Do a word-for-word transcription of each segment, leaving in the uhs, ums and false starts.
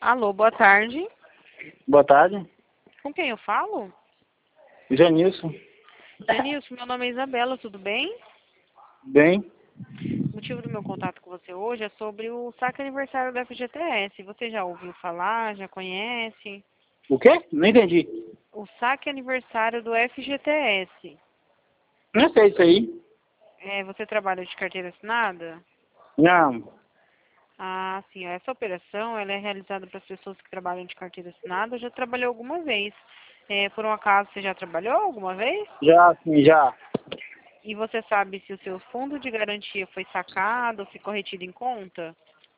Alô, boa tarde. Boa tarde. Com quem eu falo? Janilson. Denilson, meu nome é Isabela, tudo bem? Bem? O motivo do meu contato com você hoje é sobre o saque aniversário da F G T S. Você já ouviu falar, já conhece? O quê? Não entendi. O saque aniversário do F G T S. Não sei isso aí. É, você trabalha de carteira assinada? Não. Ah, sim. Essa operação ela é realizada para as pessoas que trabalham de carteira assinada. Já trabalhou alguma vez. É, por um acaso, você já trabalhou alguma vez? Já, sim, já. E você sabe se o seu fundo de garantia foi sacado, ficou retido em conta?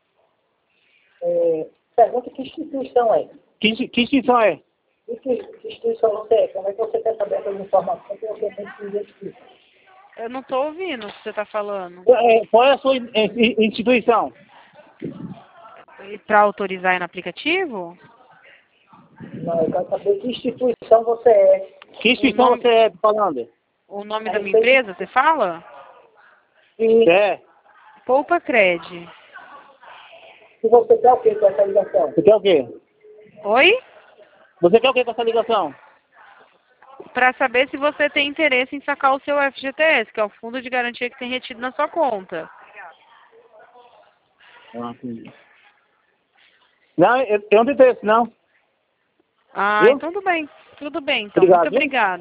É, pergunta que instituição é? Que, insti- que instituição é? E que, que instituição você é? Como é que você quer saber essas informações que você tem que identificar? Eu não estou ouvindo o que você está falando. É, qual é a sua in- in- instituição? Para autorizar aí no aplicativo? Não, eu quero saber que instituição você é. Que O instituição nome, você é falando? o nome A da minha respeito empresa, você fala? de É. Poupa Cred. se você quer o que com essa ligação? Você quer o quê? Oi? Você quer o quê com essa ligação? Para saber se você tem interesse em sacar o seu F G T S, que é o fundo de garantia que tem retido na sua conta. Ah, entendi. Não, eu, eu não tenho interesse, não. Ah, Viu? então tudo bem. Tudo bem, então. Muito Obrigado, viu? obrigada.